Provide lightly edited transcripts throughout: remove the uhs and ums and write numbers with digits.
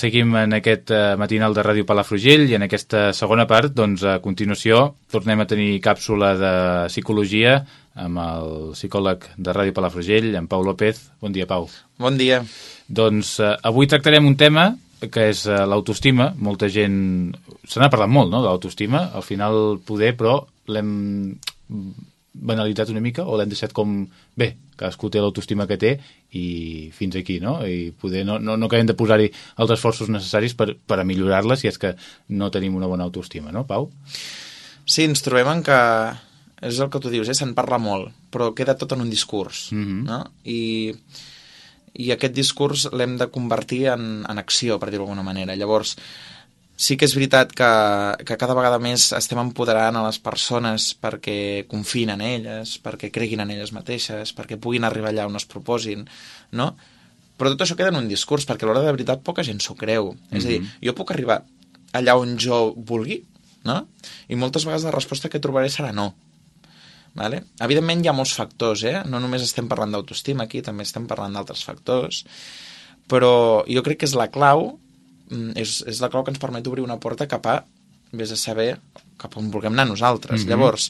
seguim en aquest matinal de Ràdio Palafrugell i en aquesta segona part, doncs, a continuació, tornem a tenir càpsula de psicologia amb el psicòleg de Ràdio Palafrugell, en Pau López. Bon dia, Pau. Bon dia. Doncs avui tractarem un tema que és l'autoestima. Molta gent... Se n'ha parlat molt, no?, de l'autoestima. Al final poder, però l'hem banalitzat una mica o l'hem deixat com... Bé, cadascú té l'autoestima que té i fins aquí, no? I poder no acabem de posar-hi els esforços necessaris per a millorar-la si és que no tenim una bona autoestima, no, Pau? Sí, ens trobem en que... És el que tu dius, se'n parla molt, però queda tot en un discurs, no? I aquest discurs l'hem de convertir en acció, per dir-ho d'alguna manera. Llavors, sí que és veritat que cada vegada més estem empoderant a les persones perquè confiïn en elles, perquè creguin en elles mateixes, perquè puguin arribar allà on es proposin, no? Però tot això queda en un discurs, perquè a l'hora de veritat poca gent s'ho creu. És a dir, jo puc arribar allà on jo vulgui, no? I moltes vegades la resposta que trobaré serà no. Vale? Evidentment hi ha molts factors, no només estem parlant d'autoestima aquí, també estem parlant d'altres factors, però jo crec que és la clau, és la clau que ens permet obrir una porta cap a, vés a saber, cap on vulguem anar nosaltres. Llavors,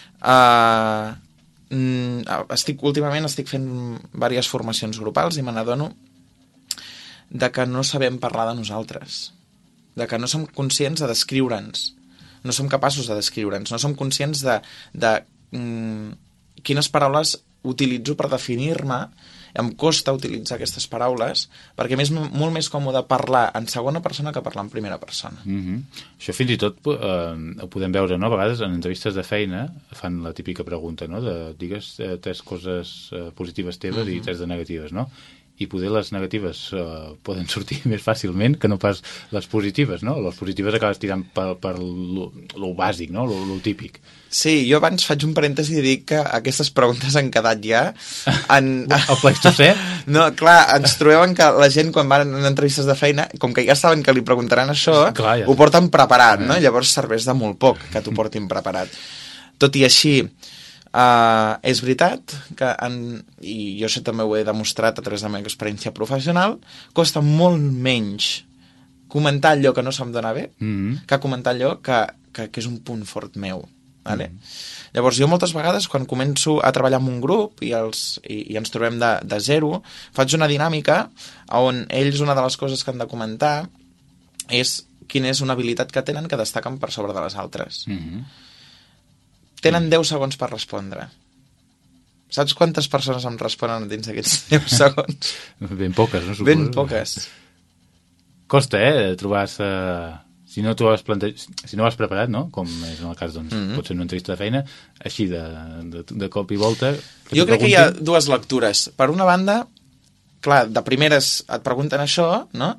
últimament estic fent diverses formacions grupals i me n'adono de que no sabem parlar de nosaltres, de que no som conscients de descriure'ns, no som capaços de descriure'ns, no som conscients de quines paraules utilitzo per definir-me. Em costa utilitzar aquestes paraules perquè m'és molt més còmode parlar en segona persona que parlar en primera persona. Això fins i tot ho podem veure, no? A vegades en entrevistes de feina fan la típica pregunta, no?, de digues 3 coses positives teves i 3 de negatives, no? I poder les negatives poden sortir més fàcilment que no pas les positives, no? Les positives acabes tirant per lo bàsic, no?, lo típic. Sí, jo abans faig un parèntesi i dic que aquestes preguntes han quedat ja en... El Pleistocè? No, clar, ens trobem que la gent quan van en entrevistes de feina, com que ja saben que li preguntaran això, clar, ja ho porten preparat, no? Llavors serveix de molt poc que t'ho portin preparat. Tot i així, és veritat que, i jo això també ho he demostrat a través de la meva experiència professional, costa molt menys comentar allò que no se'm dona bé que comentar allò que és un punt fort meu. Vale? Llavors jo moltes vegades quan començo a treballar amb un grup i ens trobem de zero, faig una dinàmica on ells una de les coses que han de comentar és quina és una habilitat que tenen que destaquen per sobre de les altres. Tenen 10 segons per respondre. Saps quantes persones em responen dins d'aquests 10 segons? Ben poques, no? Suposo. Ben poques. Costa, trobar-se... Si no vas preparat, no?, com és en el cas, doncs, pot ser una entrevista de feina, així de cop i volta... Jo crec que hi ha 2 lectures. Per una banda, clar, de primeres et pregunten això, no?,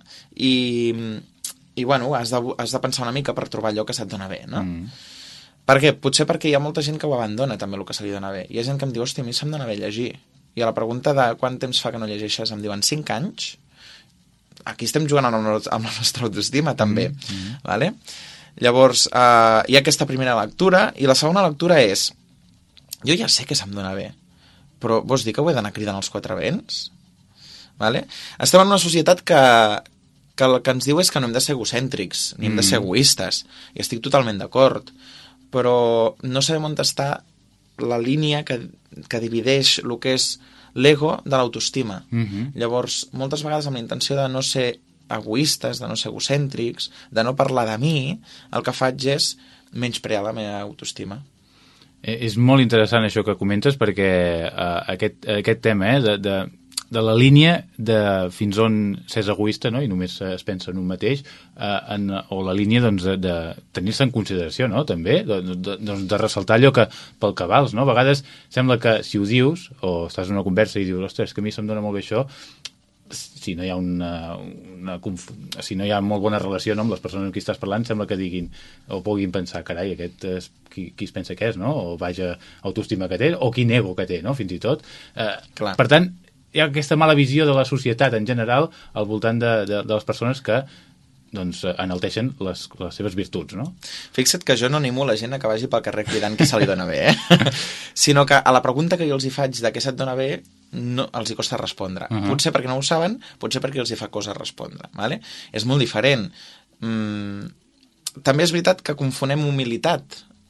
i bueno, has de pensar una mica per trobar allò que se't dona bé, no? Per què? Potser perquè hi ha molta gent que ho abandona, també, el que se li dona bé. Hi ha gent que em diu, hòstia, a mi se'm dona bé llegir. I a la pregunta de quant temps fa que no llegeixes em diuen 5 anys. Aquí estem jugant amb la nostra autoestima, també. Vale? Llavors, hi ha aquesta primera lectura, i la segona lectura és, jo ja sé que se'm dona bé, però vols dir que ho he d'anar cridant als 4 vents? Vale? Estem en una societat que el que ens diu és que no hem de ser egocèntrics, ni hem de ser egoistes, i estic totalment d'acord, però no sabem on està la línia que divideix el que és l'ego de l'autoestima. Llavors, moltes vegades amb la intenció de no ser egoistes, de no ser egocèntrics, de no parlar de mi, el que faig és menysprear la meva autoestima. És molt interessant això que comentes perquè aquest tema de la línia de fins on s'és egoista, no?, i només es pensa en un mateix, o la línia doncs, de tenir-se en consideració, no?, també, de ressaltar allò pel que vals, no? A vegades sembla que si ho dius, o estàs en una conversa i dius, ostres, que a mi se'm dona molt bé això, si no hi ha si no hi ha molt bona relació, no?, amb les persones amb qui estàs parlant, sembla que diguin o puguin pensar, carai, aquest és qui es pensa que és, no?, o vaja autoestima que té, o quin ego que té, no?, fins i tot. Per tant, hi ha aquesta mala visió de la societat en general al voltant de les persones que doncs, enalteixen les seves virtuts, no? Fixa't que jo no animo la gent a que vagi pel carrer cridant que se li dona bé, sinó que a la pregunta que jo els hi faig de què se't dona bé, no, els hi costa respondre. Potser perquè no ho saben, potser perquè els hi fa cosa respondre. Vale? És molt diferent. També és veritat que confonem humilitat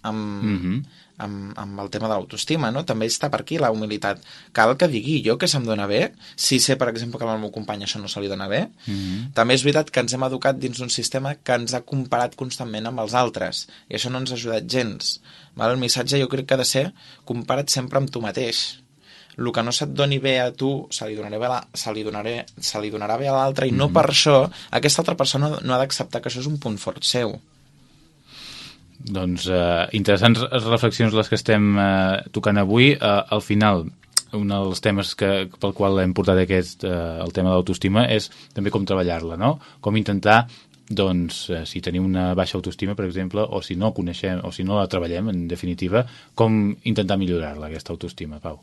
amb el tema de l'autoestima, no? També està per aquí la humilitat. Cal que digui jo que se'm dona bé, si sé, per exemple, que al meu company això no se li dona bé. També és veritat que ens hem educat dins d'un sistema que ens ha comparat constantment amb els altres, i això no ens ha ajudat gens. Val? El missatge jo crec que ha de ser compara't sempre amb tu mateix. El que no se't doni bé a tu se li donarà bé a l'altre, i no per això aquesta altra persona no ha d'acceptar que això és un punt fort seu. Doncs interessants reflexions les que estem tocant avui. Al final, un dels temes pel qual hem portat el tema de l'autoestima és també com treballar-la, no? Com intentar, doncs, si tenim una baixa autoestima, per exemple, o si no coneixem, o si no la treballem, en definitiva, com intentar millorar-la, aquesta autoestima, Pau?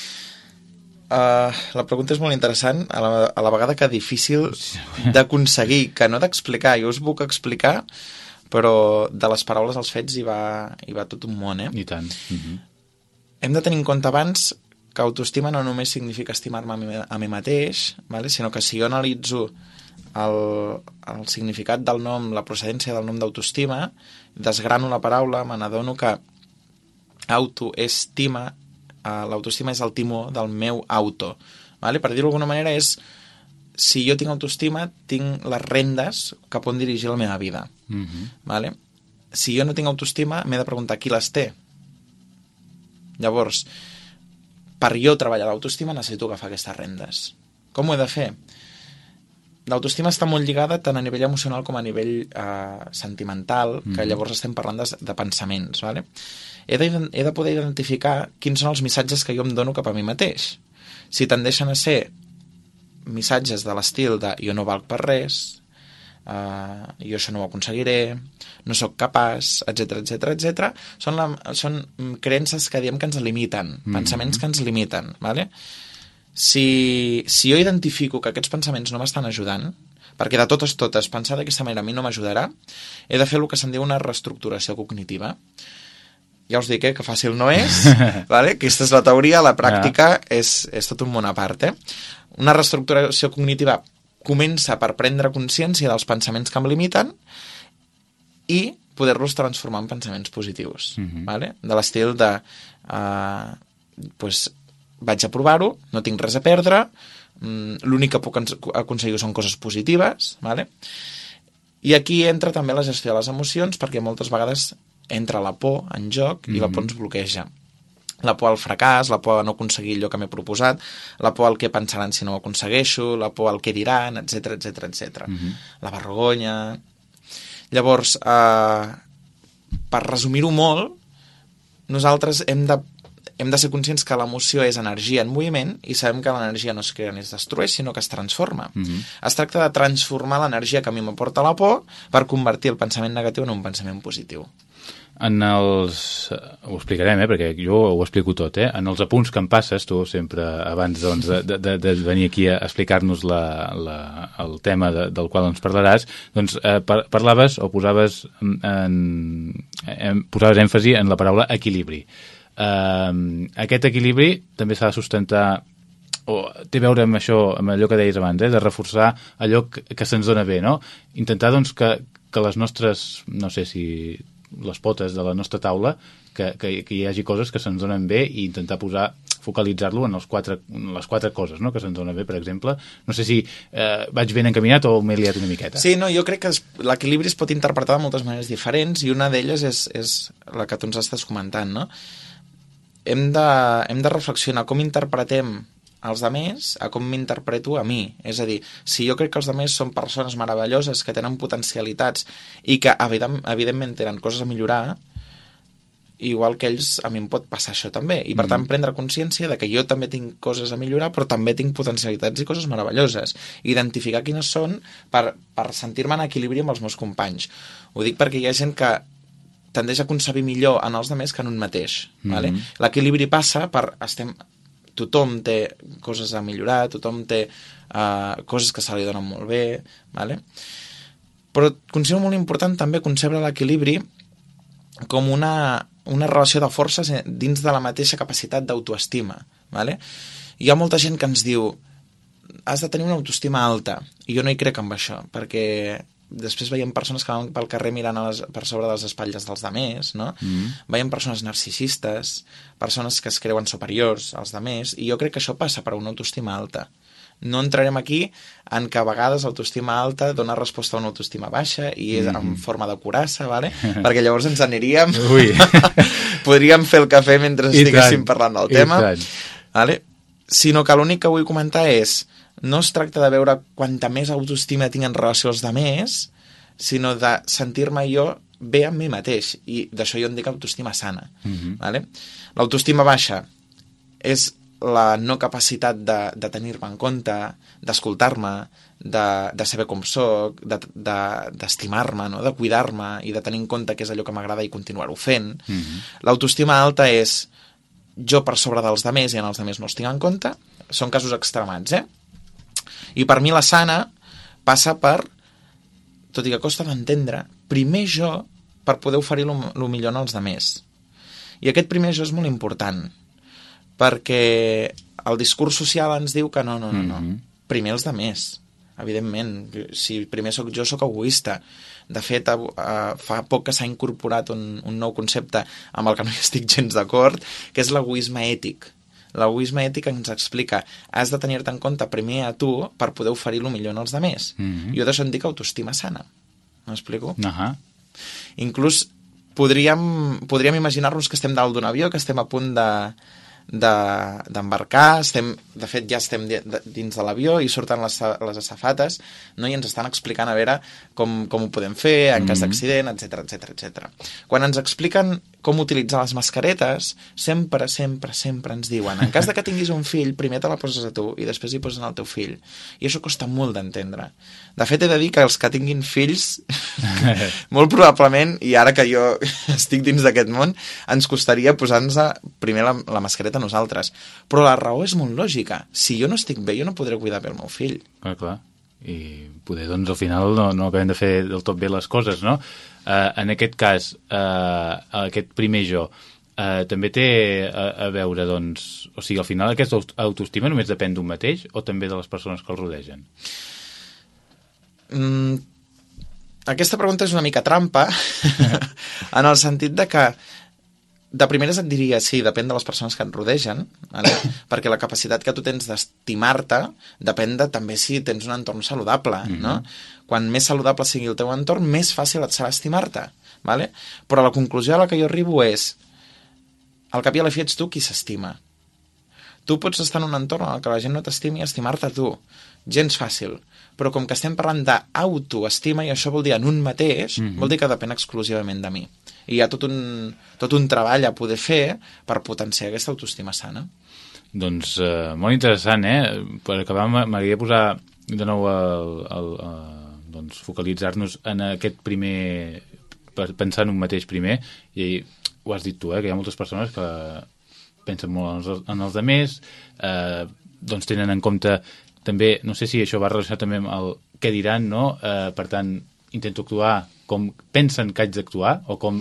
La pregunta és molt interessant, a la vegada que difícil d'aconseguir, que no d'explicar. Jo us puc explicar, però de les paraules als fets hi va tot un món, I tant. Hem de tenir en compte abans que autoestima no només significa estimar-me a mi mateix, vale? Sinó que si jo analitzo el significat del nom, la procedència del nom d'autoestima, desgrano la paraula, me n'adono que autoestima, l'autoestima és el timó del meu auto. Vale? Per dir-ho d'alguna manera és, si jo tinc autoestima, tinc les rendes cap on dirigir la meva vida. Vale? Si jo no tinc autoestima, m'he de preguntar qui les té. Llavors, per jo treballar l'autoestima necessito agafar aquestes rendes. Com ho he de fer? L'autoestima està molt lligada tant a nivell emocional com a nivell sentimental, que llavors estem parlant de pensaments. Vale? He de poder identificar quins són els missatges que jo em dono cap a mi mateix. Si tendeixen a ser missatges de l'estil de jo no valc per res, jo això no ho aconseguiré, no sóc capaç, etc. Són creences que diem que ens limiten, pensaments que ens limiten. Vale? Si jo identifico que aquests pensaments no m'estan ajudant, perquè de totes pensar d'aquesta manera a mi no m'ajudarà, he de fer el que se'n diu una reestructuració cognitiva. Ja us dic que fàcil no és, vale? Aquesta és la teoria, la pràctica és tot un món a part. Una reestructuració cognitiva comença per prendre consciència dels pensaments que em limiten i poder-los transformar en pensaments positius. Vale? De l'estil de vaig a provar-ho, no tinc res a perdre, l'únic que puc aconseguir són coses positives. Vale? I aquí entra també la gestió de les emocions, perquè moltes vegades entra la por en joc i la por ens bloqueja. La por al fracàs, la por a no aconseguir allò que m'he proposat, la por al que pensaran si no ho aconsegueixo, la por al que diran, etc. La vergonya. Llavors, per resumir-ho molt, nosaltres hem de ser conscients que l'emoció és energia en moviment i sabem que l'energia no es crea ni es destrueix, sinó que es transforma. Es tracta de transformar l'energia que a mi m'aporta la por per convertir el pensament negatiu en un pensament positiu. Ho explicarem, perquè jo ho explico tot, en els apunts que em passes, tu sempre, abans doncs, de venir aquí a explicar-nos el tema del qual ens parlaràs, doncs parlaves o posaves èmfasi en la paraula equilibri. Aquest equilibri també s'ha de sustentar, o té a veure amb això, amb allò que deies abans, de reforçar allò que se'ns dona bé, no? Intentar doncs que les nostres, no sé si les potes de la nostra taula, que hi hagi coses que se'ns donen bé i intentar focalitzar-lo en les quatre coses, no?, que se'ns donen bé, per exemple. No sé si vaig ben encaminat o m'he liat una miqueta. Sí, no, jo crec que l'equilibri es pot interpretar de moltes maneres diferents i una d'elles és la que tu ens estàs comentant, no? Hem de reflexionar com interpretem els altres a com m'interpreto a mi. És a dir, si jo crec que els altres són persones meravelloses que tenen potencialitats i que evidentment tenen coses a millorar, igual que ells, a mi em pot passar això també. I per tant prendre consciència de que jo també tinc coses a millorar, però també tinc potencialitats i coses meravelloses. Identificar quines són per sentir-me en equilibri amb els meus companys. Ho dic perquè hi ha gent que tendeix a concebir millor en els altres que en un mateix. Vale? L'equilibri passa per... Tothom té coses a millorar, tothom té coses que se li donen molt bé, vale? Però considero molt important també concebre l'equilibri com una una relació de forces dins de la mateixa capacitat d'autoestima. Vale? Hi ha molta gent que ens diu has de tenir una autoestima alta, i jo no hi crec amb això, perquè després veiem persones que van pel carrer mirant per sobre de les espatlles dels demés, no? Veiem persones narcisistes, persones que es creuen superiors als demés, i jo crec que això passa per una autoestima alta. No entrarem aquí en que a vegades l'autoestima alta dona resposta a una autoestima baixa i és en forma de curassa, vale? Perquè llavors ens aniríem... Podríem fer el cafè mentre estiguéssim parlant del tema. Vale? Sinó que l'únic que vull comentar és no es tracta de veure quanta més autoestima tinc en relació als demés, sinó de sentir-me jo bé amb mi mateix. I d'això jo en dic autoestima sana. Vale? L'autoestima baixa és la no capacitat de tenir-me en compte, d'escoltar-me, de saber com soc, d'estimar-me, no? De cuidar-me i de tenir en compte què és allò que m'agrada i continuar-ho fent. L'autoestima alta és jo per sobre dels demés i en els demés no els tinc en compte. Són casos extremats, I per mi la sana passa per, tot i que costa d'entendre, primer jo per poder oferir el millor als demés. I aquest primer jo és molt important, perquè el discurs social ens diu que no. Primer els demés, evidentment. Si primer sóc jo, sóc egoista. De fet, fa poc que s'ha incorporat un nou concepte amb el que no hi estic gens d'acord, que és l'egoisme ètic. L'egoisme ètic ens explica has de tenir-te en compte primer a tu per poder oferir el millor als demés. Jo d'això en dic autoestima sana. M'explico? Inclús podríem imaginar-nos que estem dalt d'un avió, que estem a punt d'embarcar, de fet ja estem dins de l'avió i surten les azafates, no? I ens estan explicant a veure com ho podem fer en cas d'accident, etc. Quan ens expliquen com utilitzar les mascaretes, sempre ens diuen en cas de que tinguis un fill, primer te la poses a tu i després hi poses al teu fill. I això costa molt d'entendre. De fet, he de dir que els que tinguin fills molt probablement, i ara que jo estic dins d'aquest món, ens costaria posar-nos primer la mascareta a nosaltres. Però la raó és molt lògica. Si jo no estic bé, jo no podré cuidar bé el meu fill. Clar. I poder, doncs, al final no acabem de fer del tot bé les coses, no? En aquest cas, aquest primer jo també té a veure, doncs... O sigui, al final aquesta autoestima només depèn d'un mateix o també de les persones que el rodegen? Aquesta pregunta és una mica trampa en el sentit de que de primeres et diria, sí, depèn de les persones que et rodegen, vale? Perquè la capacitat que tu tens d'estimar-te depèn de també si tens un entorn saludable, no? Quan més saludable sigui el teu entorn, més fàcil et serà estimar-te, vale? Però la conclusió a la que jo arribo és al cap i a la fi ets tu qui s'estima. Tu pots estar en un entorn en què la gent no t'estimi i estimar-te tu. Gens fàcil. Però com que estem parlant d'autoestima, i això vol dir en un mateix, vol dir que depèn exclusivament de mi. I hi ha tot un treball a poder fer per potenciar aquesta autoestima sana. Doncs molt interessant, Per acabar, m'agradaria posar de nou doncs, focalitzar-nos en aquest primer, pensar en un mateix primer, i ho has dit tu, que hi ha moltes persones que pensen molt en els demés, doncs tenen en compte també, no sé si això va relacionat també amb el què diran, no? Per tant, intento actuar com pensen que haig d'actuar o com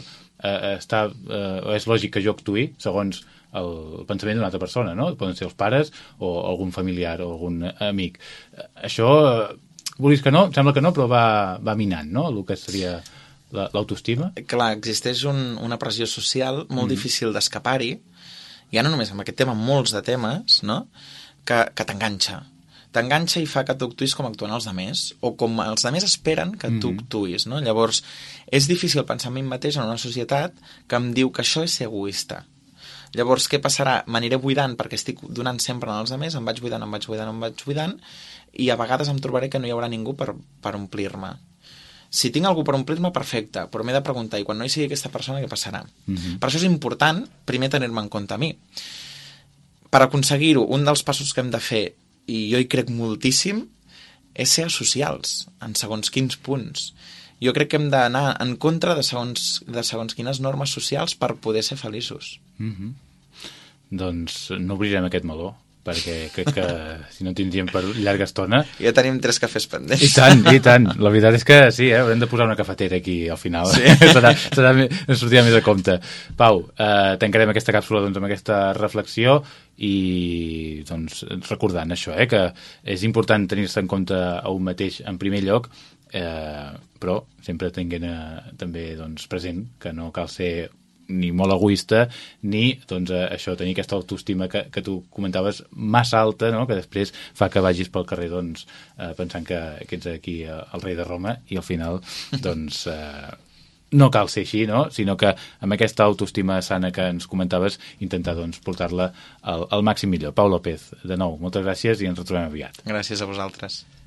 és lògic que jo actuï segons el pensament d'una altra persona, no? Poden ser els pares o algun familiar o algun amic. Això, vulguis que no, sembla que no, però va minant, no? El que seria l'autoestima. Clar, existeix una pressió social molt difícil d'escapar-hi, ja no només amb aquest tema, molts de temes, no? Que t'enganxa. T'enganxa i fa que tu actuïs com actuen els demés, o com els demés esperen que tu actuïs, no? Llavors, és difícil pensar en mi mateix en una societat que em diu que això és ser egoista. Llavors, què passarà? M'aniré buidant perquè estic donant sempre als demés, em vaig buidant, i a vegades em trobaré que no hi haurà ningú per omplir-me. Si tinc algú per omplir-me, perfecte, però m'he de preguntar, i quan no hi sigui aquesta persona, què passarà? Per això és important, primer, tenir-me en compte a mi. Per aconseguir-ho, un dels passos que hem de fer, i jo hi crec moltíssim, és ser asocials, en segons quins punts. Jo crec que hem d'anar en contra de segons quines normes socials per poder ser feliços. Doncs no obrirem aquest meló. perquè crec que si no tindríem per llarga estona... Ja tenim 3 cafès pendents. I tant. La veritat és que sí, haurem de posar una cafetera aquí al final. Sí. Ens sortirà més a compte. Pau, tancarem aquesta càpsula doncs, amb aquesta reflexió i doncs, recordant això, que és important tenir-se en compte a un mateix en primer lloc, però sempre tinguent també doncs, present que no cal ser ni molt egoista, ni doncs, això, tenir aquesta autoestima que tu comentaves massa alta, no? Que després fa que vagis pel carrer doncs, pensant que ets aquí el rei de Roma i al final doncs, no cal ser així, no? Sinó que amb aquesta autoestima sana que ens comentaves intentar doncs, portar-la al màxim millor. Pau López, de nou, moltes gràcies i ens retrobem aviat. Gràcies a vosaltres.